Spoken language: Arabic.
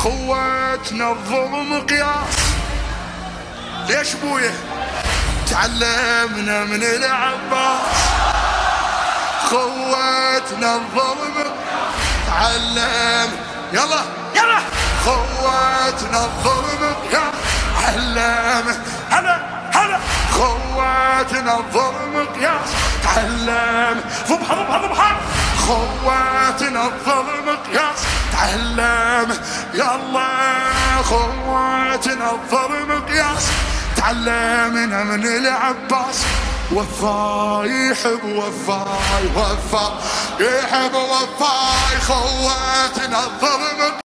خواتنا الظلم قياس. ليش بويه؟ تعلمنا من العباس. خواتنا الظلم تعلم، يلا يلا. خواتنا الظلم قياس، علم هلا هلا. خواتنا الظلم قياس، تعلم ضبحة ضبحة ضبحة. خواتنا الظلم قياس، تعلم يلا. خواتنا الظلم قياس، تعلمنا من العباس. وفاي يحب وفاي، وفاي يحب وفاي. خواتنا الظلم